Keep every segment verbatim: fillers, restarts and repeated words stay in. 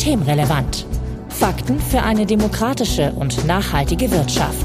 Systemrelevant. Fakten für eine demokratische und nachhaltige Wirtschaft.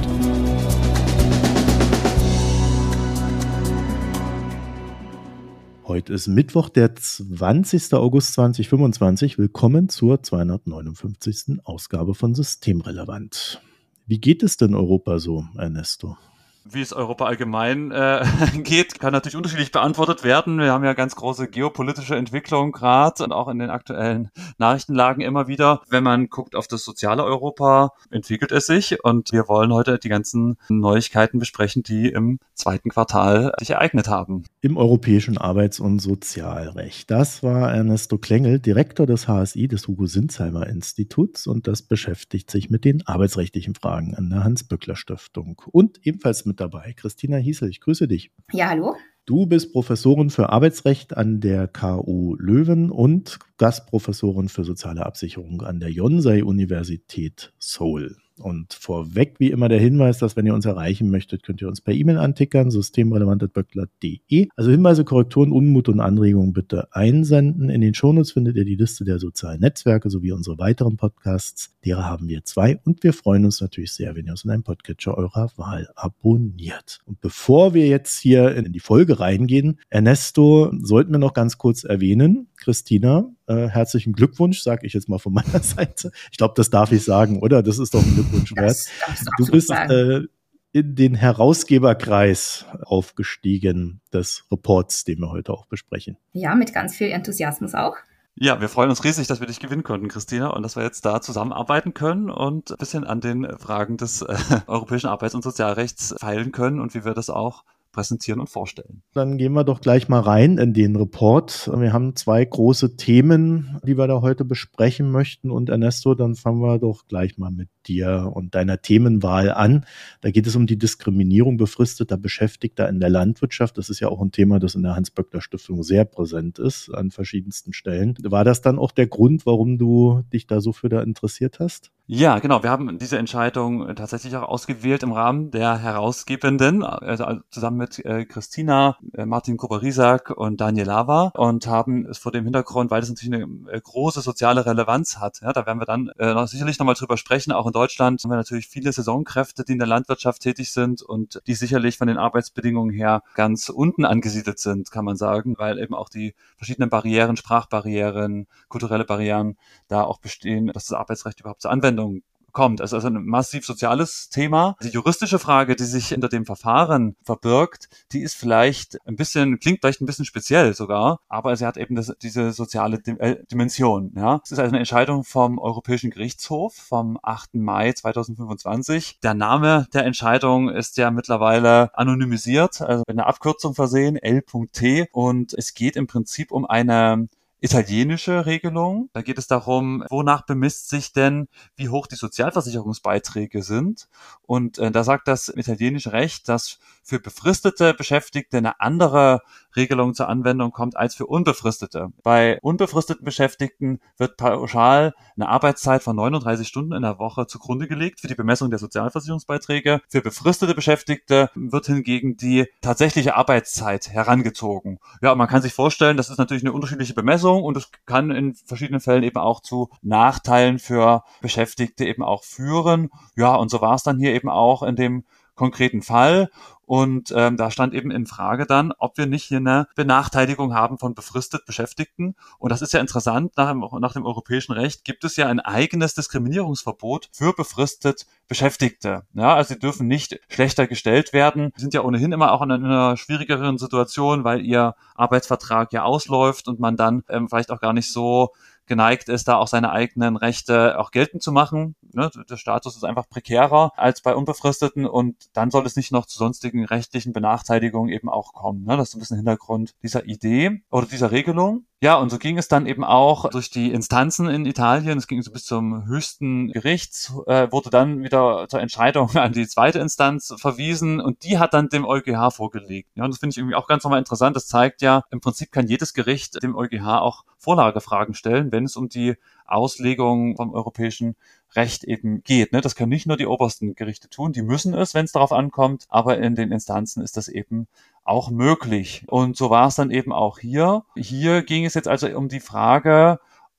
Heute ist Mittwoch, der zwanzigster August zweitausendfünfundzwanzig. Willkommen zur zweihundertneunundfünfzigsten Ausgabe von Systemrelevant. Wie geht es denn Europa so, Ernesto? Wie es Europa allgemein äh, geht, kann natürlich unterschiedlich beantwortet werden. Wir haben ja ganz große geopolitische Entwicklung gerade und auch in den aktuellen Nachrichtenlagen immer wieder. Wenn man guckt auf das soziale Europa, entwickelt es sich und wir wollen heute die ganzen Neuigkeiten besprechen, die im zweiten Quartal sich ereignet haben. Im europäischen Arbeits- und Sozialrecht. Das war Ernesto Klengel, Direktor des H S I, des Hugo-Sinzheimer-Instituts, und das beschäftigt sich mit den arbeitsrechtlichen Fragen an der Hans-Böckler-Stiftung. Und ebenfalls mit dabei Christina Hiesel. Ich grüße dich. Ja, hallo. Du bist Professorin für Arbeitsrecht an der K U Leuven und Gastprofessorin für soziale Absicherung an der Yonsei-Universität Seoul. Und vorweg wie immer der Hinweis, dass wenn ihr uns erreichen möchtet, könnt ihr uns per E-Mail antickern, systemrelevant at böckler punkt de. Also Hinweise, Korrekturen, Unmut und Anregungen bitte einsenden. In den Shownotes findet ihr die Liste der sozialen Netzwerke sowie unsere weiteren Podcasts. Derer haben wir zwei und wir freuen uns natürlich sehr, wenn ihr uns in einem Podcatcher eurer Wahl abonniert. Und bevor wir jetzt hier in die Folge reingehen, Ernesto, sollten wir noch ganz kurz erwähnen, Christina, äh, herzlichen Glückwunsch, sage ich jetzt mal von meiner Seite. Ich glaube, das darf ich sagen, oder? Das ist doch ein Glückwunsch wert. Du bist äh, in den Herausgeberkreis aufgestiegen des Reports, den wir heute auch besprechen. Ja, mit ganz viel Enthusiasmus auch. Ja, wir freuen uns riesig, dass wir dich gewinnen konnten, Christina, und dass wir jetzt da zusammenarbeiten können und ein bisschen an den Fragen des äh, europäischen Arbeits- und Sozialrechts feilen können und wie wir das auch präsentieren und vorstellen. Dann gehen wir doch gleich mal rein in den Report. Wir haben zwei große Themen, die wir da heute besprechen möchten. Und Ernesto, dann fangen wir doch gleich mal mit dir und deiner Themenwahl an. Da geht es um die Diskriminierung befristeter Beschäftigter in der Landwirtschaft. Das ist ja auch ein Thema, das in der Hans-Böckler-Stiftung sehr präsent ist an verschiedensten Stellen. War das dann auch der Grund, warum du dich da so für da interessiert hast? Ja, genau. Wir haben diese Entscheidung tatsächlich auch ausgewählt im Rahmen der Herausgebenden, also zusammen mit äh, Christina, äh, Martin Kuber-Riesack und Daniel Lava, und haben es vor dem Hintergrund, weil das natürlich eine äh, große soziale Relevanz hat. Ja, da werden wir dann äh, noch, sicherlich nochmal drüber sprechen. Auch in Deutschland haben wir natürlich viele Saisonkräfte, die in der Landwirtschaft tätig sind und die sicherlich von den Arbeitsbedingungen her ganz unten angesiedelt sind, kann man sagen, weil eben auch die verschiedenen Barrieren, Sprachbarrieren, kulturelle Barrieren da auch bestehen, dass das Arbeitsrecht überhaupt zur Anwendung kommt. Also, also ein massiv soziales Thema. Die juristische Frage, die sich hinter dem Verfahren verbirgt, die ist vielleicht ein bisschen, klingt vielleicht ein bisschen speziell sogar, aber sie hat eben das, diese soziale Dimension. Ja. Es ist also eine Entscheidung vom Europäischen Gerichtshof vom achten Mai zweitausendfünfundzwanzig. Der Name der Entscheidung ist ja mittlerweile anonymisiert, also mit einer Abkürzung versehen, L T, und es geht im Prinzip um eine italienische Regelung. Da geht es darum, wonach bemisst sich denn, wie hoch die Sozialversicherungsbeiträge sind. Und äh, da sagt das italienische Recht, dass für befristete Beschäftigte eine andere Regelung zur Anwendung kommt als für unbefristete. Bei unbefristeten Beschäftigten wird pauschal eine Arbeitszeit von neununddreißig Stunden in der Woche zugrunde gelegt für die Bemessung der Sozialversicherungsbeiträge. Für befristete Beschäftigte wird hingegen die tatsächliche Arbeitszeit herangezogen. Ja, man kann sich vorstellen, das ist natürlich eine unterschiedliche Bemessung und es kann in verschiedenen Fällen eben auch zu Nachteilen für Beschäftigte eben auch führen. Ja, und so war es dann hier eben auch in dem konkreten Fall. Und ähm, da stand eben in Frage dann, ob wir nicht hier eine Benachteiligung haben von befristet Beschäftigten. Und das ist ja interessant, nach dem, nach dem europäischen Recht gibt es ja ein eigenes Diskriminierungsverbot für befristet Beschäftigte. Ja, also sie dürfen nicht schlechter gestellt werden. Sie sind ja ohnehin immer auch in einer schwierigeren Situation, weil ihr Arbeitsvertrag ja ausläuft und man dann ähm, vielleicht auch gar nicht so geneigt ist, da auch seine eigenen Rechte auch geltend zu machen. Ne, der Status ist einfach prekärer als bei Unbefristeten und dann soll es nicht noch zu sonstigen rechtlichen Benachteiligungen eben auch kommen. Ne? Das ist ein bisschen Hintergrund dieser Idee oder dieser Regelung. Ja, und so ging es dann eben auch durch die Instanzen in Italien. Es ging so bis zum höchsten Gericht, äh, wurde dann wieder zur Entscheidung an die zweite Instanz verwiesen und die hat dann dem EuGH vorgelegt. Ja, und das finde ich irgendwie auch ganz nochmal interessant. Das zeigt ja, im Prinzip kann jedes Gericht dem EuGH auch Vorlagefragen stellen, wenn es um die Auslegung vom europäischen Recht eben geht. Das können nicht nur die obersten Gerichte tun, die müssen es, wenn es darauf ankommt, aber in den Instanzen ist das eben auch möglich. Und so war es dann eben auch hier. Hier ging es jetzt also um die Frage,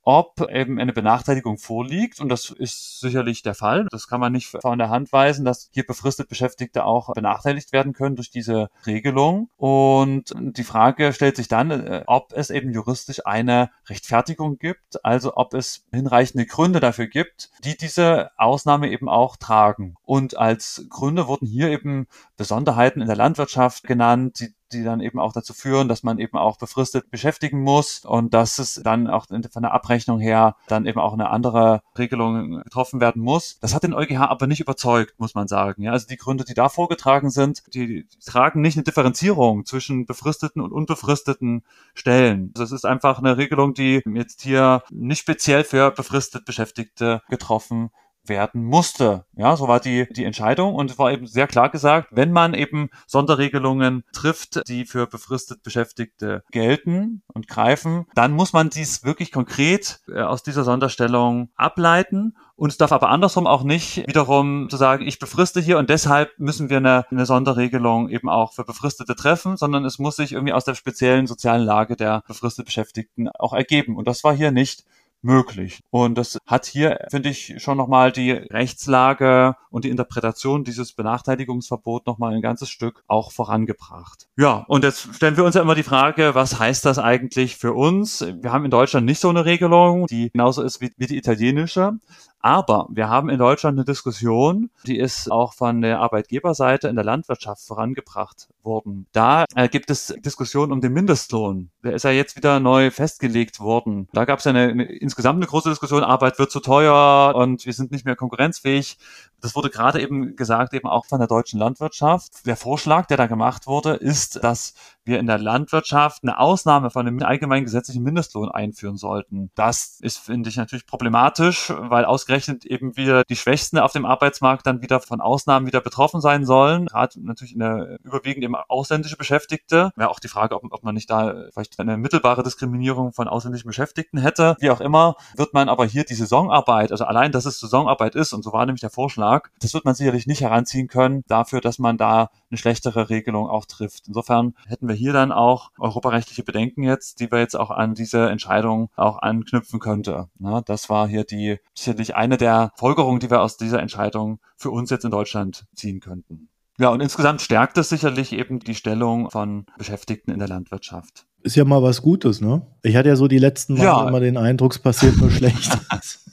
ob eben eine Benachteiligung vorliegt. Und das ist sicherlich der Fall. Das kann man nicht von der Hand weisen, dass hier befristet Beschäftigte auch benachteiligt werden können durch diese Regelung. Und die Frage stellt sich dann, ob es eben juristisch eine Rechtfertigung gibt, also ob es hinreichende Gründe dafür gibt, die diese Ausnahme eben auch tragen. Und als Gründe wurden hier eben Besonderheiten in der Landwirtschaft genannt, die die dann eben auch dazu führen, dass man eben auch befristet beschäftigen muss und dass es dann auch von der Abrechnung her dann eben auch eine andere Regelung getroffen werden muss. Das hat den EuGH aber nicht überzeugt, muss man sagen. Ja, also die Gründe, die da vorgetragen sind, die, die tragen nicht eine Differenzierung zwischen befristeten und unbefristeten Stellen. Also es ist einfach eine Regelung, die jetzt hier nicht speziell für befristet Beschäftigte getroffen werden musste. Ja, so war die, die Entscheidung und es war eben sehr klar gesagt, wenn man eben Sonderregelungen trifft, die für befristet Beschäftigte gelten und greifen, dann muss man dies wirklich konkret äh, aus dieser Sonderstellung ableiten. Und es darf aber andersrum auch nicht wiederum zu sagen, ich befriste hier und deshalb müssen wir eine, eine Sonderregelung eben auch für Befristete treffen, sondern es muss sich irgendwie aus der speziellen sozialen Lage der befristet Beschäftigten auch ergeben. Und das war hier nicht möglich. Und das hat hier, finde ich, schon nochmal die Rechtslage und die Interpretation dieses Benachteiligungsverbots nochmal ein ganzes Stück auch vorangebracht. Ja, und jetzt stellen wir uns ja immer die Frage, was heißt das eigentlich für uns? Wir haben in Deutschland nicht so eine Regelung, die genauso ist wie, wie die italienische. Aber wir haben in Deutschland eine Diskussion, die ist auch von der Arbeitgeberseite in der Landwirtschaft vorangebracht worden. Da äh, gibt es Diskussionen um den Mindestlohn. Der ist ja jetzt wieder neu festgelegt worden. Da gab es ja eine, eine, insgesamt eine große Diskussion, Arbeit wird zu teuer und wir sind nicht mehr konkurrenzfähig. Das wurde gerade eben gesagt, eben auch von der deutschen Landwirtschaft. Der Vorschlag, der da gemacht wurde, ist, dass wir in der Landwirtschaft eine Ausnahme von einem allgemeinen gesetzlichen Mindestlohn einführen sollten. Das ist, finde ich, natürlich problematisch, weil ausgerechnet eben wieder die Schwächsten auf dem Arbeitsmarkt dann wieder von Ausnahmen wieder betroffen sein sollen. Gerade natürlich eine überwiegend eben ausländische Beschäftigte. Wäre auch die Frage, ob, ob man nicht da vielleicht eine mittelbare Diskriminierung von ausländischen Beschäftigten hätte. Wie auch immer, wird man aber hier die Saisonarbeit, also allein, dass es Saisonarbeit ist, und so war nämlich der Vorschlag, das wird man sicherlich nicht heranziehen können dafür, dass man da eine schlechtere Regelung auch trifft. Insofern hätten wir hier dann auch europarechtliche Bedenken jetzt, die wir jetzt auch an diese Entscheidung auch anknüpfen könnte. Na, das war hier die sicherlich eine der Folgerungen, die wir aus dieser Entscheidung für uns jetzt in Deutschland ziehen könnten. Ja, und insgesamt stärkt es sicherlich eben die Stellung von Beschäftigten in der Landwirtschaft. Ist ja mal was Gutes, ne? Ich hatte ja so die letzten Mal ja immer den Eindruck, es passiert nur Schlechtes.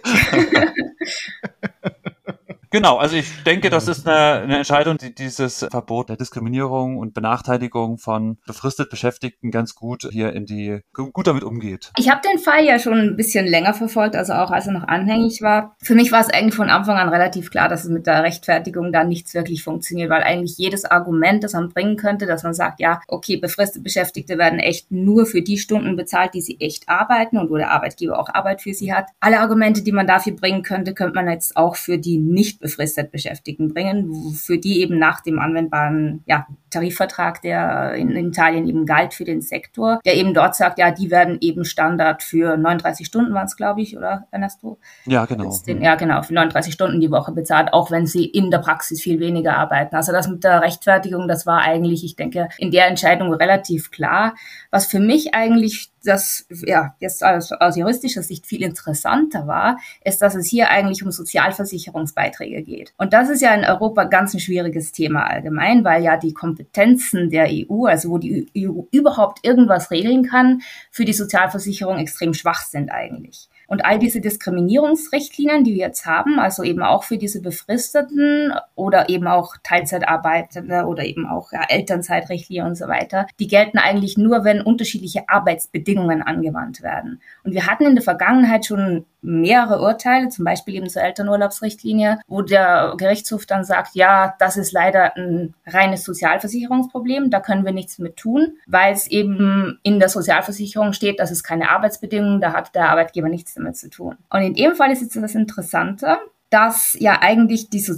Genau, also ich denke, das ist eine, eine Entscheidung, die dieses Verbot der Diskriminierung und Benachteiligung von befristet Beschäftigten ganz gut hier in die, gut damit umgeht. Ich habe den Fall ja schon ein bisschen länger verfolgt, also auch als er noch anhängig war. Für mich war es eigentlich von Anfang an relativ klar, dass es mit der Rechtfertigung da nichts wirklich funktioniert, weil eigentlich jedes Argument, das man bringen könnte, dass man sagt, ja, okay, befristet Beschäftigte werden echt nur für die Stunden bezahlt, die sie echt arbeiten und wo der Arbeitgeber auch Arbeit für sie hat. Alle Argumente, die man dafür bringen könnte, könnte man jetzt auch für die nicht befristet Beschäftigten bringen, für die eben nach dem anwendbaren ja, Tarifvertrag, der in, in Italien eben galt für den Sektor, der eben dort sagt, ja, die werden eben Standard für neununddreißig Stunden waren es, glaube ich, oder Ernesto? Ja, genau. Den, ja, genau, für neununddreißig Stunden die Woche bezahlt, auch wenn sie in der Praxis viel weniger arbeiten. Also das mit der Rechtfertigung, das war eigentlich, ich denke, in der Entscheidung relativ klar. Was für mich eigentlich das, ja, jetzt aus, aus juristischer Sicht viel interessanter war, ist, dass es hier eigentlich um Sozialversicherungsbeiträge geht. Und das ist ja in Europa ganz ein schwieriges Thema allgemein, weil ja die Kompetenzen der E U, also wo die E U überhaupt irgendwas regeln kann, für die Sozialversicherung extrem schwach sind eigentlich. Und all diese Diskriminierungsrichtlinien, die wir jetzt haben, also eben auch für diese Befristeten oder eben auch Teilzeitarbeitende oder eben auch ja, Elternzeitrichtlinien und so weiter, die gelten eigentlich nur, wenn unterschiedliche Arbeitsbedingungen angewandt werden. Und wir hatten in der Vergangenheit schon mehrere Urteile, zum Beispiel eben zur Elternurlaubsrichtlinie, wo der Gerichtshof dann sagt, ja, das ist leider ein reines Sozialversicherungsproblem, da können wir nichts mit tun, weil es eben in der Sozialversicherung steht, das ist keine Arbeitsbedingung, da hat der Arbeitgeber nichts damit zu tun. Und in dem Fall ist jetzt das Interessante, dass ja eigentlich die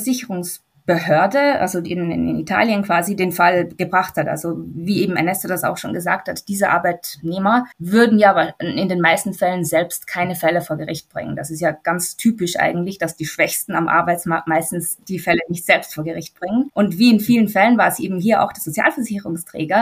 Sozialversicherungsbehörde, also in, in Italien quasi, den Fall gebracht hat. Also wie eben Ernesto das auch schon gesagt hat, diese Arbeitnehmer würden ja in den meisten Fällen selbst keine Fälle vor Gericht bringen. Das ist ja ganz typisch eigentlich, dass die Schwächsten am Arbeitsmarkt meistens die Fälle nicht selbst vor Gericht bringen. Und wie in vielen Fällen war es eben hier auch der Sozialversicherungsträger,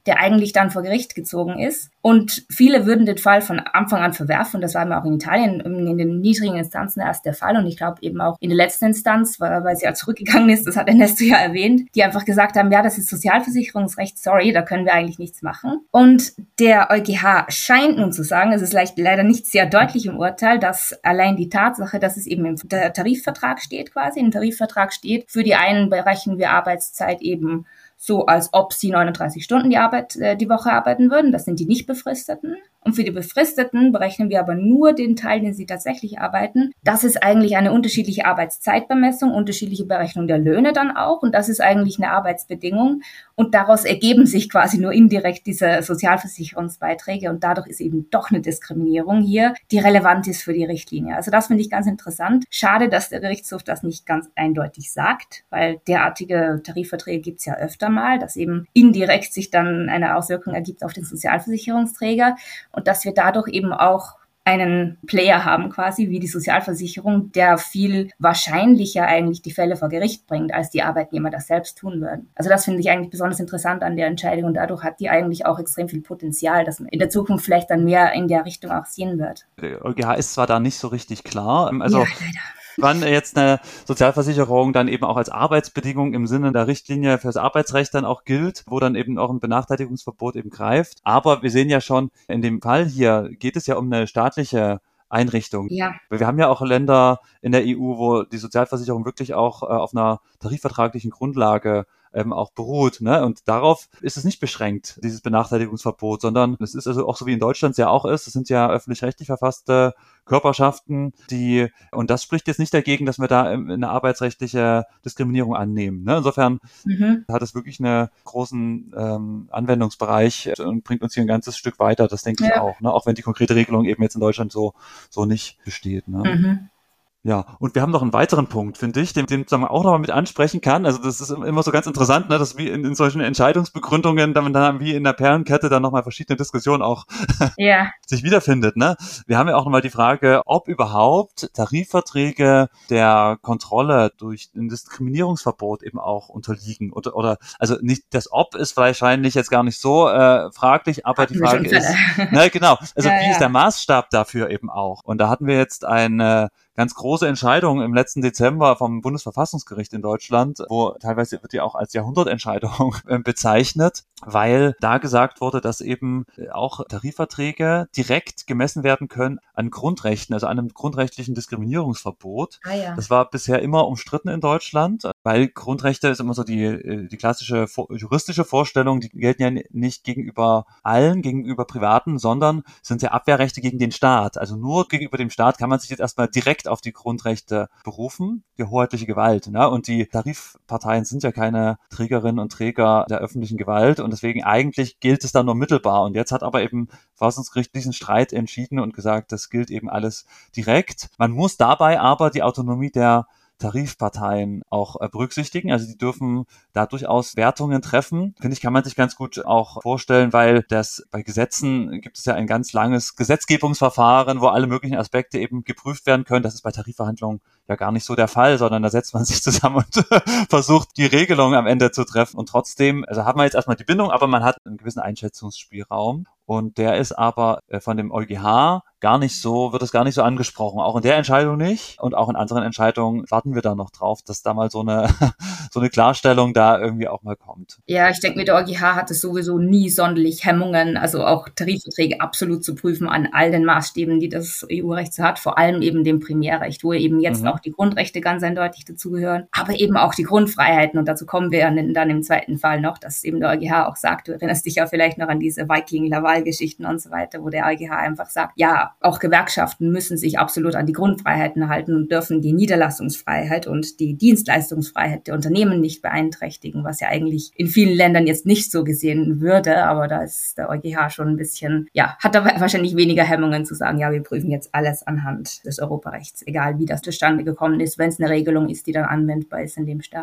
der eigentlich dann vor Gericht gezogen ist. Und viele würden den Fall von Anfang an verwerfen. Das war eben auch in Italien in den niedrigen Instanzen erst der Fall. Und ich glaube eben auch in der letzten Instanz, weil sie ja zurückgegangen ist, das hat Ernesto ja erwähnt, die einfach gesagt haben, ja, das ist Sozialversicherungsrecht, sorry, da können wir eigentlich nichts machen. Und der EuGH scheint nun zu sagen, es ist leicht, leider nicht sehr deutlich im Urteil, dass allein die Tatsache, dass es eben im Tarifvertrag steht quasi, im Tarifvertrag steht, für die einen berechnen wir Arbeitszeit eben so, als ob sie neununddreißig Stunden die Arbeit, äh, die Woche arbeiten würden. Das sind die nicht Befristeten. Und für die Befristeten berechnen wir aber nur den Teil, den sie tatsächlich arbeiten. Das ist eigentlich eine unterschiedliche Arbeitszeitbemessung, unterschiedliche Berechnung der Löhne dann auch. Und das ist eigentlich eine Arbeitsbedingung. Und daraus ergeben sich quasi nur indirekt diese Sozialversicherungsbeiträge. Und dadurch ist eben doch eine Diskriminierung hier, die relevant ist für die Richtlinie. Also das finde ich ganz interessant. Schade, dass der Gerichtshof das nicht ganz eindeutig sagt, weil derartige Tarifverträge gibt es ja öfter mal, dass eben indirekt sich dann eine Auswirkung ergibt auf den Sozialversicherungsträger. Und dass wir dadurch eben auch einen Player haben quasi, wie die Sozialversicherung, der viel wahrscheinlicher eigentlich die Fälle vor Gericht bringt, als die Arbeitnehmer das selbst tun würden. Also das finde ich eigentlich besonders interessant an der Entscheidung und dadurch hat die eigentlich auch extrem viel Potenzial, dass man in der Zukunft vielleicht dann mehr in der Richtung auch sehen wird. Der EuGH ist zwar da nicht so richtig klar, also ja, leider. Wann jetzt eine Sozialversicherung dann eben auch als Arbeitsbedingung im Sinne der Richtlinie fürs Arbeitsrecht dann auch gilt, wo dann eben auch ein Benachteiligungsverbot eben greift. Aber wir sehen ja schon, in dem Fall hier geht es ja um eine staatliche Einrichtung. Ja. Wir haben ja auch Länder in der E U, wo die Sozialversicherung wirklich auch äh, auf einer tarifvertraglichen Grundlage ähm, auch beruht, ne? Und darauf ist es nicht beschränkt, dieses Benachteiligungsverbot, sondern es ist also auch so wie in Deutschland es ja auch ist, es sind ja öffentlich-rechtlich verfasste Körperschaften, die, und das spricht jetzt nicht dagegen, dass wir da eine arbeitsrechtliche Diskriminierung annehmen, ne? Insofern mhm. hat es wirklich einen großen ähm, Anwendungsbereich und bringt uns hier ein ganzes Stück weiter, das denke ja. ich auch, ne? Auch wenn die konkrete Regelung eben jetzt in Deutschland so, so nicht besteht, ne? Mhm. Ja, und wir haben noch einen weiteren Punkt, finde ich, den, den man auch noch mal mit ansprechen kann. Also das ist immer so ganz interessant, ne, dass wie in, in solchen Entscheidungsbegründungen dann, dann wie in der Perlenkette dann nochmal verschiedene Diskussionen auch ja. sich wiederfindet. Ne? Wir haben ja auch nochmal die Frage, ob überhaupt Tarifverträge der Kontrolle durch ein Diskriminierungsverbot eben auch unterliegen. Oder, oder also nicht das Ob ist wahrscheinlich jetzt gar nicht so äh, fraglich, aber die Frage ist, ne, genau, also ja, wie ja. ist der Maßstab dafür eben auch? Und da hatten wir jetzt eine ganz große Entscheidung im letzten Dezember vom Bundesverfassungsgericht in Deutschland, wo teilweise wird die auch als Jahrhundertentscheidung bezeichnet, weil da gesagt wurde, dass eben auch Tarifverträge direkt gemessen werden können an Grundrechten, also an einem grundrechtlichen Diskriminierungsverbot. Ah, ja. Das war bisher immer umstritten in Deutschland, weil Grundrechte ist immer so die, die klassische juristische Vorstellung, die gelten ja nicht gegenüber allen, gegenüber Privaten, sondern sind ja Abwehrrechte gegen den Staat. Also nur gegenüber dem Staat kann man sich jetzt erstmal direkt auf die Grundrechte berufen, die hoheitliche Gewalt. Ne? Und die Tarifparteien sind ja keine Trägerinnen und Träger der öffentlichen Gewalt und deswegen eigentlich gilt es dann nur mittelbar. Und jetzt hat aber eben Verfassungsgericht diesen Streit entschieden und gesagt, das gilt eben alles direkt. Man muss dabei aber die Autonomie der Tarifparteien auch äh, berücksichtigen. Also die dürfen da durchaus Wertungen treffen. Finde ich, kann man sich ganz gut auch vorstellen, weil das bei Gesetzen gibt es ja ein ganz langes Gesetzgebungsverfahren, wo alle möglichen Aspekte eben geprüft werden können. Das ist bei Tarifverhandlungen ja gar nicht so der Fall, sondern da setzt man sich zusammen und versucht, die Regelung am Ende zu treffen. Und trotzdem, also hat man jetzt erstmal die Bindung, aber man hat einen gewissen Einschätzungsspielraum. Und der ist aber von dem EuGH gar nicht so, wird es gar nicht so angesprochen. Auch in der Entscheidung nicht. Und auch in anderen Entscheidungen warten wir da noch drauf, dass da mal so eine, so eine Klarstellung da irgendwie auch mal kommt. Ja, ich denke, mit der EuGH hat es sowieso nie sonderlich Hemmungen, also auch Tarifverträge absolut zu prüfen an all den Maßstäben, die das E U-Recht so hat. Vor allem eben dem Primärrecht, wo eben jetzt mhm. auch die Grundrechte ganz eindeutig dazugehören. Aber eben auch die Grundfreiheiten. Und dazu kommen wir dann im zweiten Fall noch, dass eben der EuGH auch sagt, du erinnerst dich ja vielleicht noch an diese Viking-Laval-Geschichten und so weiter, wo der EuGH einfach sagt, ja, auch Gewerkschaften müssen sich absolut an die Grundfreiheiten halten und dürfen die Niederlassungsfreiheit und die Dienstleistungsfreiheit der Unternehmen nicht beeinträchtigen, was ja eigentlich in vielen Ländern jetzt nicht so gesehen würde, aber da ist der EuGH schon ein bisschen, ja, hat da wahrscheinlich weniger Hemmungen zu sagen, ja, wir prüfen jetzt alles anhand des Europarechts, egal wie das zustande gekommen ist, wenn es eine Regelung ist, die dann anwendbar ist in dem Staat.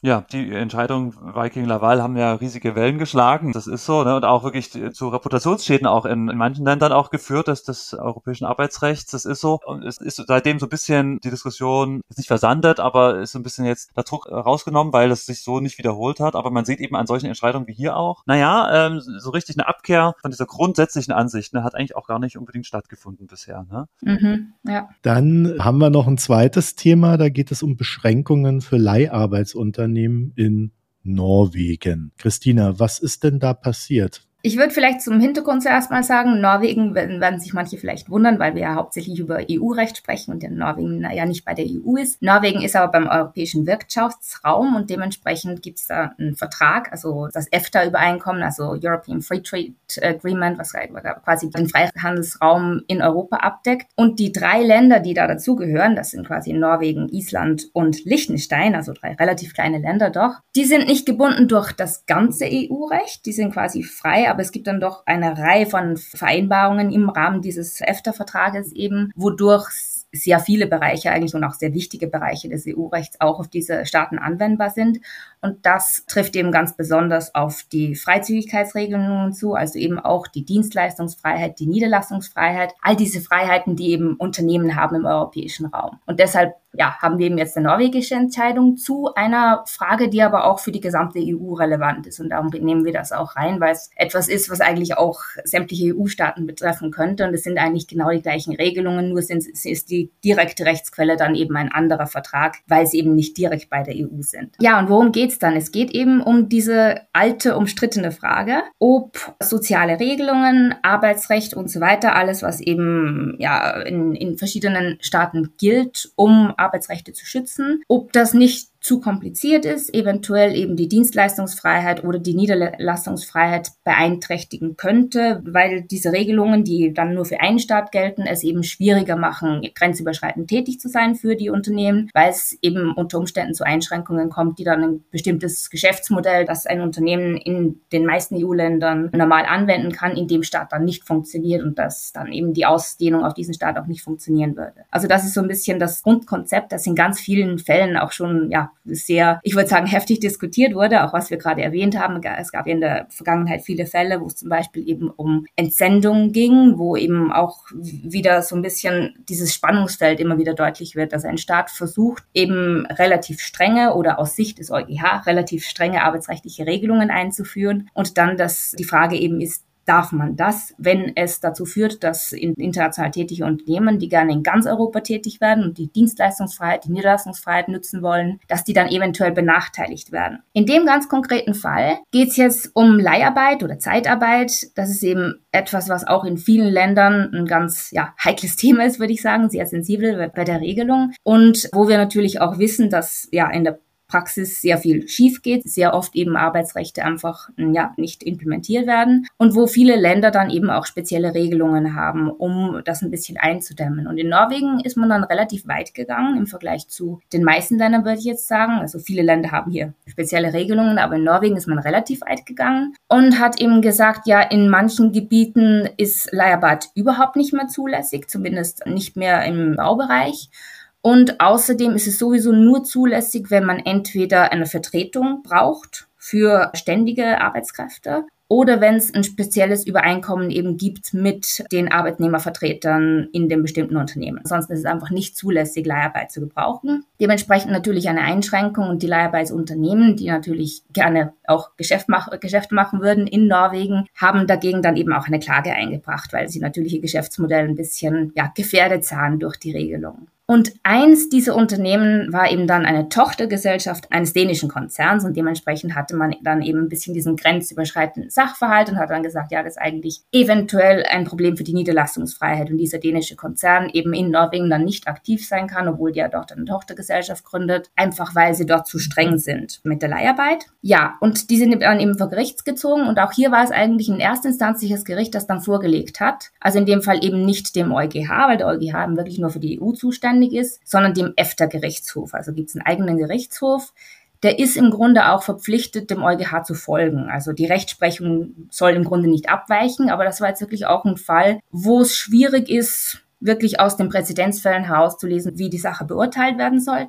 Ja, die Entscheidung Viking Laval haben ja riesige Wellen geschlagen. Das ist so, ne? Und auch wirklich zu Reputationsschäden auch in, in manchen Ländern auch geführt, des, des europäischen Arbeitsrechts. Das ist so. Und es ist seitdem so ein bisschen die Diskussion, ist nicht versandet, aber ist so ein bisschen jetzt der Druck rausgenommen, weil es sich so nicht wiederholt hat. Aber man sieht eben an solchen Entscheidungen wie hier auch, naja, ähm, so richtig eine Abkehr von dieser grundsätzlichen Ansicht, ne, hat eigentlich auch gar nicht unbedingt stattgefunden bisher. Ne? Mhm, ja. Dann haben wir noch ein zweites Thema, da geht es um Beschränkungen für Leiharbeitsunternehmen in Norwegen. Christina, was ist denn da passiert? Ich würde vielleicht zum Hintergrund zuerst mal sagen, Norwegen, werden sich manche vielleicht wundern, weil wir ja hauptsächlich über E U-Recht sprechen und Norwegen ja nicht bei der E U ist. Norwegen ist aber beim europäischen Wirtschaftsraum und dementsprechend gibt es da einen Vertrag, also das EFTA-Übereinkommen, also European Free Trade Agreement, was quasi den Freihandelsraum in Europa abdeckt. Und die drei Länder, die da dazugehören, das sind quasi Norwegen, Island und Liechtenstein, also drei relativ kleine Länder doch, die sind nicht gebunden durch das ganze E U-Recht, die sind quasi frei, aber es gibt dann doch eine Reihe von Vereinbarungen im Rahmen dieses EFTA-Vertrages eben, wodurch sehr viele Bereiche eigentlich und auch sehr wichtige Bereiche des E U-Rechts auch auf diese Staaten anwendbar sind. Und das trifft eben ganz besonders auf die Freizügigkeitsregelungen zu, also eben auch die Dienstleistungsfreiheit, die Niederlassungsfreiheit, all diese Freiheiten, die eben Unternehmen haben im europäischen Raum. Und deshalb ja, haben wir eben jetzt eine norwegische Entscheidung zu einer Frage, die aber auch für die gesamte E U relevant ist. Und darum nehmen wir das auch rein, weil es etwas ist, was eigentlich auch sämtliche E U-Staaten betreffen könnte. Und es sind eigentlich genau die gleichen Regelungen, nur sind, ist die direkte Rechtsquelle dann eben ein anderer Vertrag, weil sie eben nicht direkt bei der E U sind. Ja, und worum geht's dann? Es geht eben um diese alte, umstrittene Frage, ob soziale Regelungen, Arbeitsrecht und so weiter, alles, was eben ja in, in verschiedenen Staaten gilt, um Arbeitsrechte zu schützen, ob das nicht zu kompliziert ist, eventuell eben die Dienstleistungsfreiheit oder die Niederlassungsfreiheit beeinträchtigen könnte, weil diese Regelungen, die dann nur für einen Staat gelten, es eben schwieriger machen, grenzüberschreitend tätig zu sein für die Unternehmen, weil es eben unter Umständen zu Einschränkungen kommt, die dann ein bestimmtes Geschäftsmodell, das ein Unternehmen in den meisten E U-Ländern normal anwenden kann, in dem Staat dann nicht funktioniert und dass dann eben die Ausdehnung auf diesen Staat auch nicht funktionieren würde. Also das ist so ein bisschen das Grundkonzept, das in ganz vielen Fällen auch schon, ja, sehr, ich würde sagen, heftig diskutiert wurde, auch was wir gerade erwähnt haben. Es gab ja in der Vergangenheit viele Fälle, wo es zum Beispiel eben um Entsendungen ging, wo eben auch wieder so ein bisschen dieses Spannungsfeld immer wieder deutlich wird, dass ein Staat versucht, eben relativ strenge oder aus Sicht des EuGH relativ strenge arbeitsrechtliche Regelungen einzuführen und dann, dass die Frage eben ist, darf man das, wenn es dazu führt, dass in international tätige Unternehmen, die gerne in ganz Europa tätig werden und die Dienstleistungsfreiheit, die Niederlassungsfreiheit nutzen wollen, dass die dann eventuell benachteiligt werden. In dem ganz konkreten Fall geht es jetzt um Leiharbeit oder Zeitarbeit. Das ist eben etwas, was auch in vielen Ländern ein ganz ja, heikles Thema ist, würde ich sagen, sehr sensibel bei der Regelung und wo wir natürlich auch wissen, dass ja in der Praxis sehr viel schief geht, sehr oft eben Arbeitsrechte einfach ja nicht implementiert werden und wo viele Länder dann eben auch spezielle Regelungen haben, um das ein bisschen einzudämmen. Und in Norwegen ist man dann relativ weit gegangen im Vergleich zu den meisten Ländern, würde ich jetzt sagen. Also viele Länder haben hier spezielle Regelungen, aber in Norwegen ist man relativ weit gegangen und hat eben gesagt, ja, in manchen Gebieten ist Leiharbeit überhaupt nicht mehr zulässig, zumindest nicht mehr im Baubereich. Und außerdem ist es sowieso nur zulässig, wenn man entweder eine Vertretung braucht für ständige Arbeitskräfte oder wenn es ein spezielles Übereinkommen eben gibt mit den Arbeitnehmervertretern in dem bestimmten Unternehmen. Ansonsten ist es einfach nicht zulässig, Leiharbeit zu gebrauchen. Dementsprechend natürlich eine Einschränkung und die Leiharbeitsunternehmen, die natürlich gerne auch Geschäft mach, Geschäfte machen würden in Norwegen, haben dagegen dann eben auch eine Klage eingebracht, weil sie natürlich ihr Geschäftsmodell ein bisschen ja, gefährdet sahen durch die Regelung. Und eins dieser Unternehmen war eben dann eine Tochtergesellschaft eines dänischen Konzerns und dementsprechend hatte man dann eben ein bisschen diesen grenzüberschreitenden Sachverhalt und hat dann gesagt, ja, das ist eigentlich eventuell ein Problem für die Niederlassungsfreiheit und dieser dänische Konzern eben in Norwegen dann nicht aktiv sein kann, obwohl die ja dort eine Tochtergesellschaft gründet, einfach weil sie dort zu streng sind mit der Leiharbeit. Ja, und die sind dann eben vor Gericht gezogen und auch hier war es eigentlich ein erstinstanzliches Gericht, das dann vorgelegt hat. Also in dem Fall eben nicht dem EuGH, weil der EuGH eben wirklich nur für die E U zuständig ist, sondern dem EFTA-Gerichtshof. Also gibt es einen eigenen Gerichtshof. Der ist im Grunde auch verpflichtet, dem EuGH zu folgen. Also die Rechtsprechung soll im Grunde nicht abweichen, aber das war jetzt wirklich auch ein Fall, wo es schwierig ist, wirklich aus den Präzedenzfällen herauszulesen, wie die Sache beurteilt werden sollte.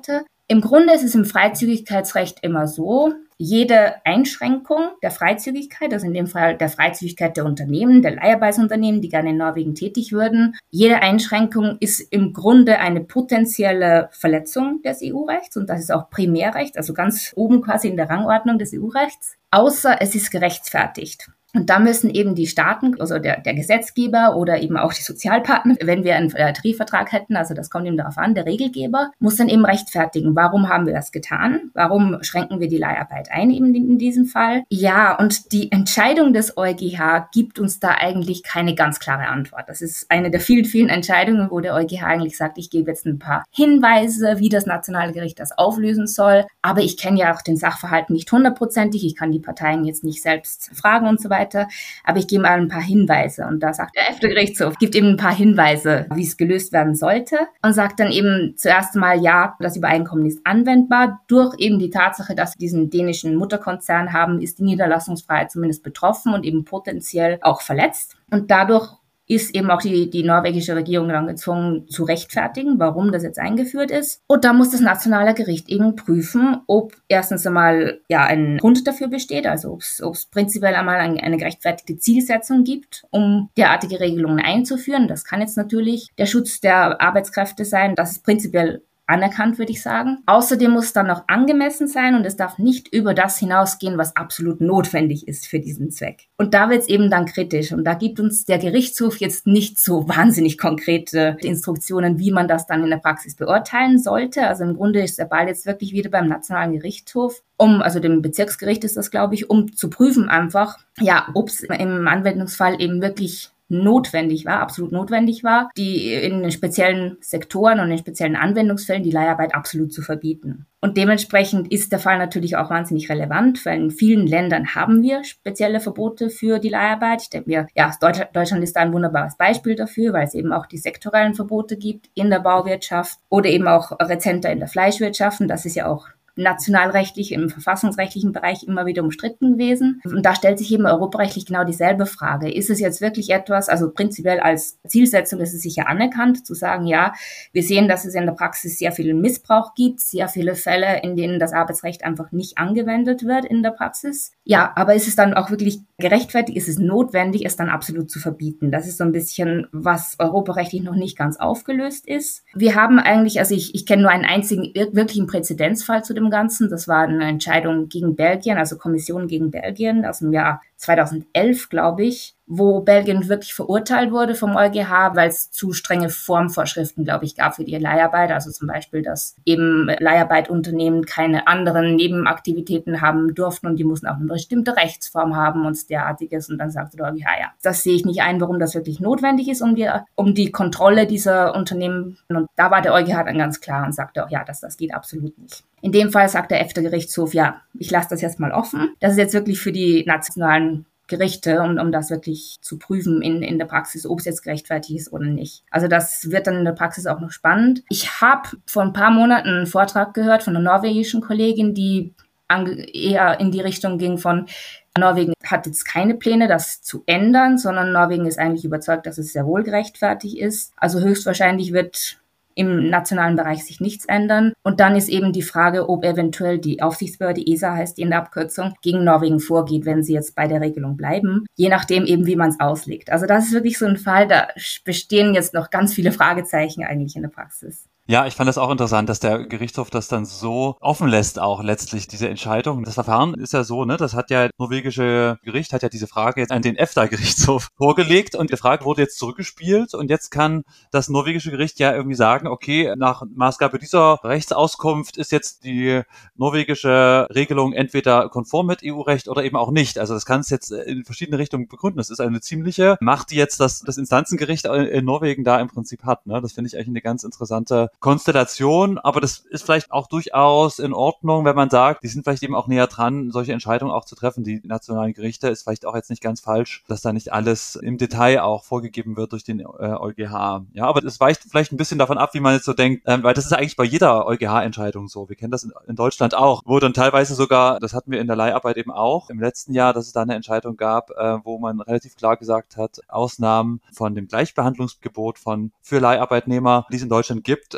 Im Grunde ist es im Freizügigkeitsrecht immer so, jede Einschränkung der Freizügigkeit, also in dem Fall der Freizügigkeit der Unternehmen, der Leiharbeitsunternehmen, die gerne in Norwegen tätig würden, jede Einschränkung ist im Grunde eine potenzielle Verletzung des E U-Rechts und das ist auch Primärrecht, also ganz oben quasi in der Rangordnung des E U-Rechts, außer es ist gerechtfertigt. Und da müssen eben die Staaten, also der, der Gesetzgeber oder eben auch die Sozialpartner, wenn wir einen Tarifvertrag hätten, also das kommt eben darauf an, der Regelgeber, muss dann eben rechtfertigen, warum haben wir das getan? Warum schränken wir die Leiharbeit ein eben in diesem Fall? Ja, und die Entscheidung des EuGH gibt uns da eigentlich keine ganz klare Antwort. Das ist eine der vielen, vielen Entscheidungen, wo der EuGH eigentlich sagt, ich gebe jetzt ein paar Hinweise, wie das nationale Gericht das auflösen soll. Aber ich kenne ja auch den Sachverhalt nicht hundertprozentig. Ich kann die Parteien jetzt nicht selbst fragen und so weiter. Aber ich gebe mal ein paar Hinweise und da sagt der EFTA-Gerichtshof, gibt eben ein paar Hinweise, wie es gelöst werden sollte und sagt dann eben zuerst mal, ja, das Übereinkommen ist anwendbar. Durch eben die Tatsache, dass wir diesen dänischen Mutterkonzern haben, ist die Niederlassungsfreiheit zumindest betroffen und eben potenziell auch verletzt. Und dadurch ist eben auch die, die norwegische Regierung dann gezwungen zu rechtfertigen, warum das jetzt eingeführt ist. Und da muss das nationale Gericht eben prüfen, ob erstens einmal ja ein Grund dafür besteht, also ob es prinzipiell einmal eine, eine gerechtfertigte Zielsetzung gibt, um derartige Regelungen einzuführen. Das kann jetzt natürlich der Schutz der Arbeitskräfte sein. Das ist prinzipiell anerkannt, würde ich sagen. Außerdem muss es dann noch angemessen sein und es darf nicht über das hinausgehen, was absolut notwendig ist für diesen Zweck. Und da wird es eben dann kritisch und da gibt uns der Gerichtshof jetzt nicht so wahnsinnig konkrete Instruktionen, wie man das dann in der Praxis beurteilen sollte. Also im Grunde ist der Ball jetzt wirklich wieder beim Nationalen Gerichtshof, um, also dem Bezirksgericht ist das, glaube ich, um zu prüfen einfach, ja, ob es im Anwendungsfall eben wirklich notwendig war, absolut notwendig war, die in den speziellen Sektoren und in speziellen Anwendungsfällen die Leiharbeit absolut zu verbieten. Und dementsprechend ist der Fall natürlich auch wahnsinnig relevant, weil in vielen Ländern haben wir spezielle Verbote für die Leiharbeit. Ich denke mir, ja, Deutschland ist da ein wunderbares Beispiel dafür, weil es eben auch die sektorellen Verbote gibt in der Bauwirtschaft oder eben auch rezenter in der Fleischwirtschaft. Und das ist ja auch nationalrechtlich, im verfassungsrechtlichen Bereich immer wieder umstritten gewesen. Und da stellt sich eben europarechtlich genau dieselbe Frage. Ist es jetzt wirklich etwas, also prinzipiell als Zielsetzung ist es sicher anerkannt, zu sagen, ja, wir sehen, dass es in der Praxis sehr viel Missbrauch gibt, sehr viele Fälle, in denen das Arbeitsrecht einfach nicht angewendet wird in der Praxis. Ja, aber ist es dann auch wirklich gerechtfertigt, ist es notwendig, es dann absolut zu verbieten? Das ist so ein bisschen, was europarechtlich noch nicht ganz aufgelöst ist. Wir haben eigentlich, also ich, ich kenne nur einen einzigen wirklichen Präzedenzfall zu dem Ganzen. Das war eine Entscheidung gegen Belgien, also Kommission gegen Belgien aus dem Jahr zweitausendelf, glaube ich, wo Belgien wirklich verurteilt wurde vom EuGH, weil es zu strenge Formvorschriften, glaube ich, gab für die Leiharbeit. Also zum Beispiel, dass eben Leiharbeitunternehmen keine anderen Nebenaktivitäten haben durften und die mussten auch eine bestimmte Rechtsform haben und derartiges. Und dann sagte der EuGH, ja, das sehe ich nicht ein, warum das wirklich notwendig ist, um die, um die Kontrolle dieser Unternehmen. Und da war der EuGH dann ganz klar und sagte auch, ja, das, das geht absolut nicht. In dem Fall sagt der EFTA-Gerichtshof, ja, ich lasse das jetzt mal offen. Das ist jetzt wirklich für die nationalen Gerichte, um, um das wirklich zu prüfen in, in der Praxis, ob es jetzt gerechtfertigt ist oder nicht. Also das wird dann in der Praxis auch noch spannend. Ich habe vor ein paar Monaten einen Vortrag gehört von einer norwegischen Kollegin, die ange- eher in die Richtung ging von, Norwegen hat jetzt keine Pläne, das zu ändern, sondern Norwegen ist eigentlich überzeugt, dass es sehr wohl gerechtfertigt ist. Also höchstwahrscheinlich wird im nationalen Bereich sich nichts ändern. Und dann ist eben die Frage, ob eventuell die Aufsichtsbehörde, E S A heißt die in der Abkürzung, gegen Norwegen vorgeht, wenn sie jetzt bei der Regelung bleiben. Je nachdem eben, wie man es auslegt. Also das ist wirklich so ein Fall, da bestehen jetzt noch ganz viele Fragezeichen eigentlich in der Praxis. Ja, ich fand das auch interessant, dass der Gerichtshof das dann so offen lässt, auch letztlich diese Entscheidung. Das Verfahren ist ja so, ne, das hat ja, das norwegische Gericht hat ja diese Frage jetzt an den EFTA-Gerichtshof vorgelegt und die Frage wurde jetzt zurückgespielt und jetzt kann das norwegische Gericht ja irgendwie sagen, okay, nach Maßgabe dieser Rechtsauskunft ist jetzt die norwegische Regelung entweder konform mit E U-Recht oder eben auch nicht. Also das kann es jetzt in verschiedene Richtungen begründen. Das ist eine ziemliche Macht, die jetzt das, das Instanzengericht in Norwegen da im Prinzip hat, ne. Das finde ich eigentlich eine ganz interessante Konstellation, aber das ist vielleicht auch durchaus in Ordnung, wenn man sagt, die sind vielleicht eben auch näher dran, solche Entscheidungen auch zu treffen. Die nationalen Gerichte ist vielleicht auch jetzt nicht ganz falsch, dass da nicht alles im Detail auch vorgegeben wird durch den äh, EuGH. Ja, aber das weicht vielleicht ein bisschen davon ab, wie man jetzt so denkt, ähm, weil das ist eigentlich bei jeder EuGH-Entscheidung so. Wir kennen das in, in Deutschland auch, wo dann teilweise sogar, das hatten wir in der Leiharbeit eben auch, im letzten Jahr, dass es da eine Entscheidung gab, äh, wo man relativ klar gesagt hat, Ausnahmen von dem Gleichbehandlungsgebot von für Leiharbeitnehmer, die es in Deutschland gibt,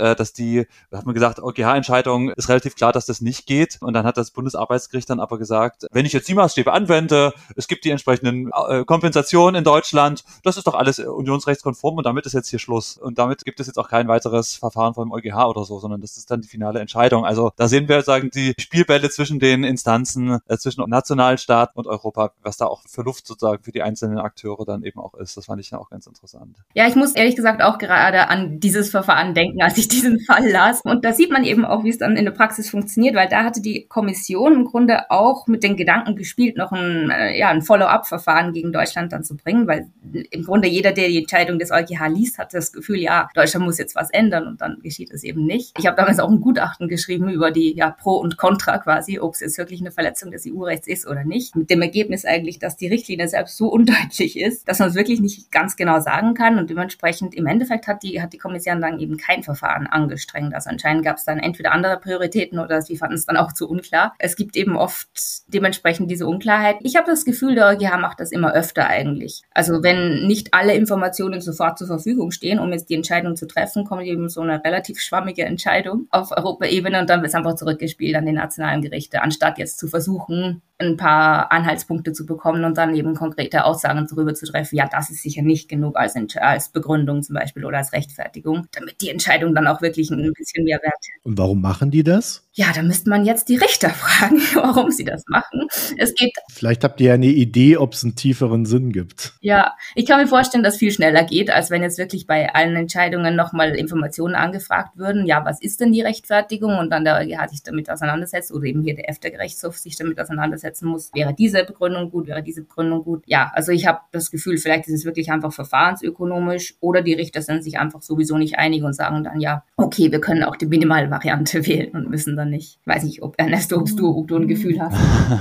dass die, da hat man gesagt, O G H-Entscheidung ist relativ klar, dass das nicht geht. Und dann hat das Bundesarbeitsgericht dann aber gesagt, wenn ich jetzt die Maßstäbe anwende, es gibt die entsprechenden äh, Kompensationen in Deutschland, das ist doch alles unionsrechtskonform und damit ist jetzt hier Schluss. Und damit gibt es jetzt auch kein weiteres Verfahren vom O G H oder so, sondern das ist dann die finale Entscheidung. Also da sehen wir, sagen die Spielbälle zwischen den Instanzen, äh, zwischen Nationalstaat und Europa, was da auch für Luft sozusagen für die einzelnen Akteure dann eben auch ist. Das fand ich dann auch ganz interessant. Ja, ich muss ehrlich gesagt auch gerade an dieses Verfahren denken, als ich diesen Fall las. Und da sieht man eben auch, wie es dann in der Praxis funktioniert, weil da hatte die Kommission im Grunde auch mit den Gedanken gespielt, noch ein, äh, ja, ein Follow-up-Verfahren gegen Deutschland dann zu bringen, weil im Grunde jeder, der die Entscheidung des O G H liest, hat das Gefühl, ja, Deutschland muss jetzt was ändern und dann geschieht es eben nicht. Ich habe damals auch ein Gutachten geschrieben über die ja Pro und Contra quasi, ob es jetzt wirklich eine Verletzung des E U-Rechts ist oder nicht. Mit dem Ergebnis eigentlich, dass die Richtlinie selbst so undeutlich ist, dass man es wirklich nicht ganz genau sagen kann und dementsprechend im Endeffekt hat die, hat die Kommission dann eben kein Verfahren angestrengt. Also anscheinend gab es dann entweder andere Prioritäten oder sie fanden es dann auch zu unklar. Es gibt eben oft dementsprechend diese Unklarheit. Ich habe das Gefühl, der O G H macht das immer öfter eigentlich. Also wenn nicht alle Informationen sofort zur Verfügung stehen, um jetzt die Entscheidung zu treffen, kommt eben so eine relativ schwammige Entscheidung auf Europaebene und dann wird es einfach zurückgespielt an die nationalen Gerichte, anstatt jetzt zu versuchen, ein paar Anhaltspunkte zu bekommen und dann eben konkrete Aussagen darüber zu treffen, ja, das ist sicher nicht genug als, als Begründung zum Beispiel oder als Rechtfertigung, damit die Entscheidung dann auch wirklich ein bisschen mehr Wert hat. Und warum machen die das? Ja, da müsste man jetzt die Richter fragen, warum sie das machen. Es geht. Vielleicht habt ihr ja eine Idee, ob es einen tieferen Sinn gibt. Ja, ich kann mir vorstellen, dass es viel schneller geht, als wenn jetzt wirklich bei allen Entscheidungen nochmal Informationen angefragt würden. Ja, was ist denn die Rechtfertigung? Und dann der O G H sich damit auseinandersetzt oder eben hier der EFTA-Gerichtshof sich damit auseinandersetzen muss. Wäre diese Begründung gut? Wäre diese Begründung gut? Ja, also ich habe das Gefühl, vielleicht ist es wirklich einfach verfahrensökonomisch oder die Richter sind sich einfach sowieso nicht einig und sagen dann, ja, okay, wir können auch die Minimalvariante wählen und müssen dann nicht. Ich weiß nicht, ob Ernesto, ob du, ob du ein Gefühl hast.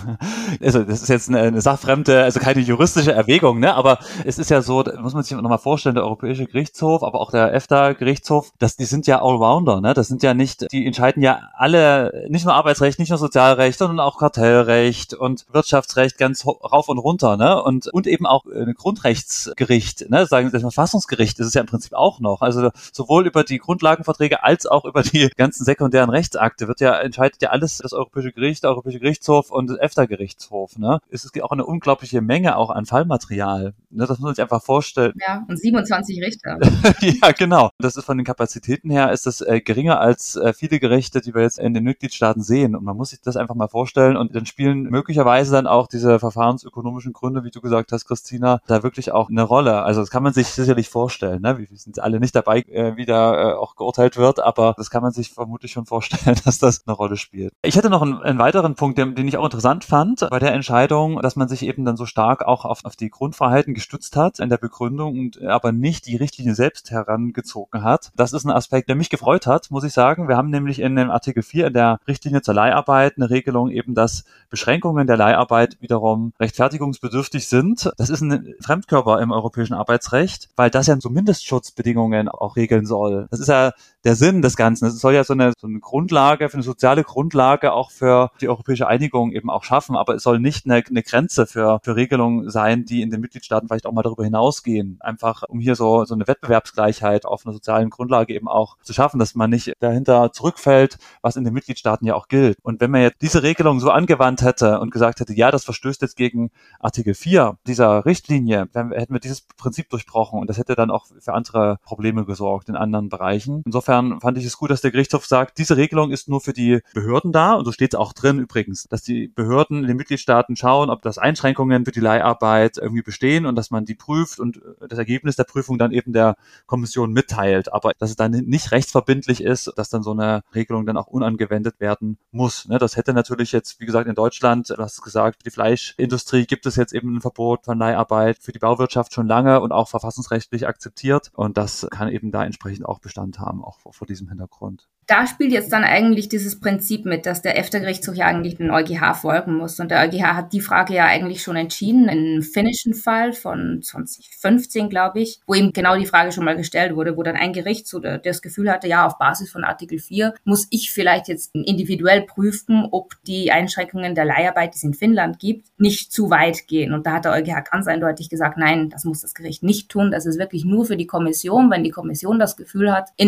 Also das ist jetzt eine, eine sachfremde, also keine juristische Erwägung, ne? Aber es ist ja so, da muss man sich nochmal vorstellen, der Europäische Gerichtshof, aber auch der EFTA-Gerichtshof, das, die sind ja Allrounder, ne? Das sind ja nicht, die entscheiden ja alle, nicht nur Arbeitsrecht, nicht nur Sozialrecht, sondern auch Kartellrecht und Wirtschaftsrecht ganz rauf und runter, ne? Und, und eben auch ein Grundrechtsgericht, ne? Sagen das Verfassungsgericht ist es ja im Prinzip auch noch. Also sowohl über die Grundlagenverträge als auch über die ganzen sekundären Rechtsakte wird ja, entscheidet ja alles das Europäische Gericht, der Europäische Gerichtshof und das EFTA-Gerichtshof, ne? Es ist auch eine unglaubliche Menge auch an Fallmaterial, ne? Das muss man sich einfach vorstellen. Ja, und siebenundzwanzig Richter. Ja, genau. Das ist von den Kapazitäten her ist das äh, geringer als äh, viele Gerichte, die wir jetzt in den Mitgliedstaaten sehen. Und man muss sich das einfach mal vorstellen. Und dann spielen möglicherweise dann auch diese verfahrensökonomischen Gründe, wie du gesagt hast, Christina, da wirklich auch eine Rolle. Also das kann man sich sicherlich vorstellen, ne? Wir sind alle nicht dabei, äh, wie da äh, auch geurteilt wird, aber das kann man sich vermutlich schon vorstellen, dass das eine Rolle spielt. Ich hätte noch einen, einen weiteren Punkt, den, den ich auch interessant fand bei der Entscheidung, dass man sich eben dann so stark auch auf, auf die Grundfreiheiten gestützt hat in der Begründung und aber nicht die Richtlinie selbst herangezogen hat. Das ist ein Aspekt, der mich gefreut hat, muss ich sagen. Wir haben nämlich in dem Artikel vier in der Richtlinie zur Leiharbeit eine Regelung eben, dass Beschränkungen der Leiharbeit wiederum rechtfertigungsbedürftig sind. Das ist ein Fremdkörper im europäischen Arbeitsrecht, weil das ja so Mindestschutzbedingungen auch regeln soll. Das ist ja der Sinn des Ganzen. Es soll ja so eine, so eine Grundlage, für eine soziale Grundlage auch für die europäische Einigung eben auch schaffen, aber es soll nicht eine, eine Grenze für, für Regelungen sein, die in den Mitgliedstaaten vielleicht auch mal darüber hinausgehen. Einfach, um hier so, so eine Wettbewerbsgleichheit auf einer sozialen Grundlage eben auch zu schaffen, dass man nicht dahinter zurückfällt, was in den Mitgliedstaaten ja auch gilt. Und wenn man jetzt diese Regelung so angewandt hätte und gesagt hätte, ja, das verstößt jetzt gegen Artikel vier dieser Richtlinie, dann hätten wir dieses Prinzip durchbrochen und das hätte dann auch für andere Probleme gesorgt in anderen Bereichen. Insofern fand ich es gut, dass der Gerichtshof sagt, diese Regelung ist nur für die Behörden da und so steht es auch drin übrigens, dass die Behörden in den Mitgliedstaaten schauen, ob das Einschränkungen für die Leiharbeit irgendwie bestehen und dass man die prüft und das Ergebnis der Prüfung dann eben der Kommission mitteilt, aber dass es dann nicht rechtsverbindlich ist, dass dann so eine Regelung dann auch unangewendet werden muss. Das hätte natürlich jetzt, wie gesagt, in Deutschland, du hast es gesagt, für die Fleischindustrie gibt es jetzt eben ein Verbot von Leiharbeit, für die Bauwirtschaft schon lange und auch verfassungsrechtlich akzeptiert und das kann eben da entsprechend auch Bestand haben, auch vor diesem Hintergrund. Da spielt jetzt dann eigentlich dieses Prinzip mit, dass der EFTA-Gerichtshof ja eigentlich den O G H folgen muss. Und der O G H hat die Frage ja eigentlich schon entschieden, in einem finnischen Fall von zwanzig fünfzehn, glaube ich, wo eben genau die Frage schon mal gestellt wurde, wo dann ein Gericht oder das Gefühl hatte, ja, auf Basis von Artikel vier muss ich vielleicht jetzt individuell prüfen, ob die Einschränkungen der Leiharbeit, die es in Finnland gibt, nicht zu weit gehen. Und da hat der O G H ganz eindeutig gesagt, nein, das muss das Gericht nicht tun. Das ist wirklich nur für die Kommission, wenn die Kommission das Gefühl hat, in einem Mitglied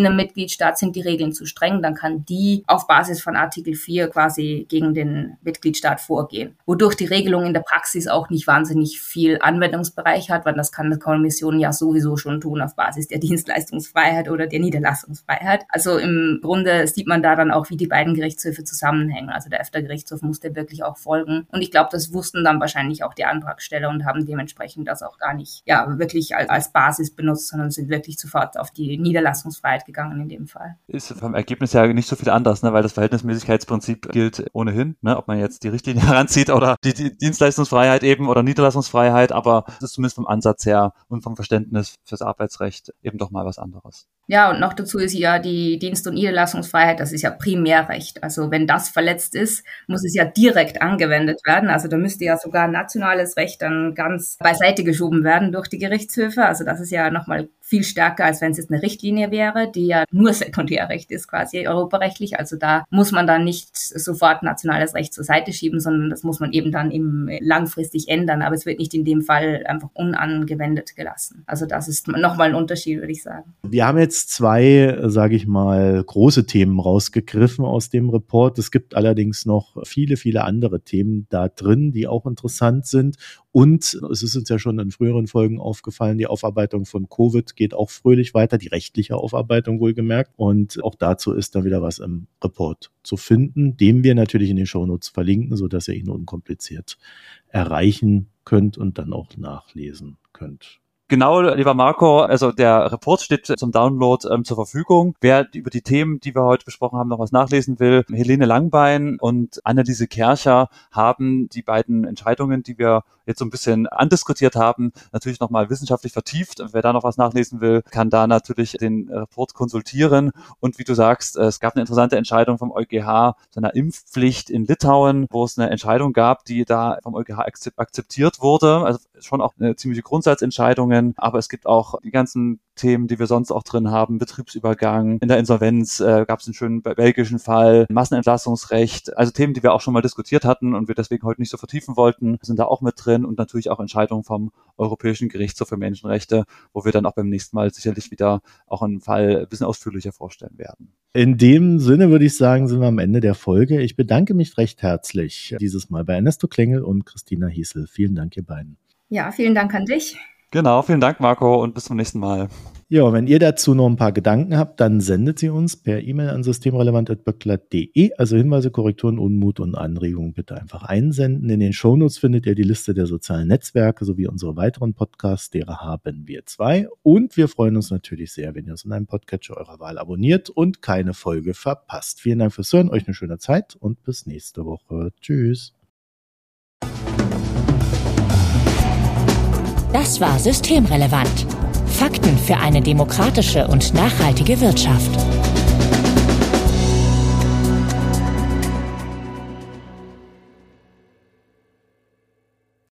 Mitgliedstaat sind die Regeln zu streng, dann kann die auf Basis von Artikel vier quasi gegen den Mitgliedstaat vorgehen. Wodurch die Regelung in der Praxis auch nicht wahnsinnig viel Anwendungsbereich hat, weil das kann die Kommission ja sowieso schon tun auf Basis der Dienstleistungsfreiheit oder der Niederlassungsfreiheit. Also im Grunde sieht man da dann auch, wie die beiden Gerichtshöfe zusammenhängen. Also der EFTA-Gerichtshof musste wirklich auch folgen. Und ich glaube, das wussten dann wahrscheinlich auch die Antragsteller und haben dementsprechend das auch gar nicht ja wirklich als, als Basis benutzt, sondern sind wirklich sofort auf die Niederlassungsfreiheit gegangen in dem Fall. Ist vom Ergebnis ja nicht so viel anders, ne? Weil das Verhältnismäßigkeitsprinzip gilt ohnehin, ne? Ob man jetzt die Richtlinie heranzieht oder die, die Dienstleistungsfreiheit eben oder Niederlassungsfreiheit, aber es ist zumindest vom Ansatz her und vom Verständnis fürs Arbeitsrecht eben doch mal was anderes. Ja, und noch dazu ist ja die Dienst- und Niederlassungsfreiheit, das ist ja Primärrecht. Also wenn das verletzt ist, muss es ja direkt angewendet werden. Also da müsste ja sogar nationales Recht dann ganz beiseite geschoben werden durch die Gerichtshöfe. Also das ist ja nochmal viel stärker, als wenn es jetzt eine Richtlinie wäre, die ja nur Sekundärrecht ist, quasi europarechtlich. Also da muss man dann nicht sofort nationales Recht zur Seite schieben, sondern das muss man eben dann eben langfristig ändern. Aber es wird nicht in dem Fall einfach unangewendet gelassen. Also das ist nochmal ein Unterschied, würde ich sagen. Wir haben jetzt zwei, sage ich mal, große Themen rausgegriffen aus dem Report. Es gibt allerdings noch viele, viele andere Themen da drin, die auch interessant sind. Und es ist uns ja schon in früheren Folgen aufgefallen, die Aufarbeitung von Covid geht auch fröhlich weiter, die rechtliche Aufarbeitung wohlgemerkt. Und auch dazu ist dann wieder was im Report zu finden, den wir natürlich in den Shownotes verlinken, sodass ihr ihn unkompliziert erreichen könnt und dann auch nachlesen könnt. Genau, lieber Marco, also der Report steht zum Download ähm, zur Verfügung. Wer über die Themen, die wir heute besprochen haben, noch was nachlesen will, Helene Langbein und Anneliese Kercher haben die beiden Entscheidungen, die wir jetzt so ein bisschen andiskutiert haben, natürlich nochmal wissenschaftlich vertieft. Wer da noch was nachlesen will, kann da natürlich den Report konsultieren. Und wie du sagst, es gab eine interessante Entscheidung vom EuGH zu einer Impfpflicht in Litauen, wo es eine Entscheidung gab, die da vom EuGH akzeptiert wurde. Also schon auch eine ziemliche Grundsatzentscheidungen, aber es gibt auch die ganzen Themen, die wir sonst auch drin haben, Betriebsübergang, in der Insolvenz äh, gab es einen schönen belgischen Fall, Massenentlassungsrecht, also Themen, die wir auch schon mal diskutiert hatten und wir deswegen heute nicht so vertiefen wollten, sind da auch mit drin und natürlich auch Entscheidungen vom Europäischen Gerichtshof für Menschenrechte, wo wir dann auch beim nächsten Mal sicherlich wieder auch einen Fall ein bisschen ausführlicher vorstellen werden. In dem Sinne würde ich sagen, sind wir am Ende der Folge. Ich bedanke mich recht herzlich dieses Mal bei Ernesto Klengel und Christina Hiesel. Vielen Dank, ihr beiden. Ja, vielen Dank an dich. Genau, vielen Dank, Marco, und bis zum nächsten Mal. Ja, wenn ihr dazu noch ein paar Gedanken habt, dann sendet sie uns per E-Mail an systemrelevant at böckler punkt de. Also Hinweise, Korrekturen, Unmut und Anregungen bitte einfach einsenden. In den Shownotes findet ihr die Liste der sozialen Netzwerke sowie unsere weiteren Podcasts, derer haben wir zwei. Und wir freuen uns natürlich sehr, wenn ihr uns in einem Podcatcher eurer Wahl abonniert und keine Folge verpasst. Vielen Dank fürs Hören, euch eine schöne Zeit und bis nächste Woche. Tschüss. Das war Systemrelevant. Fakten für eine demokratische und nachhaltige Wirtschaft.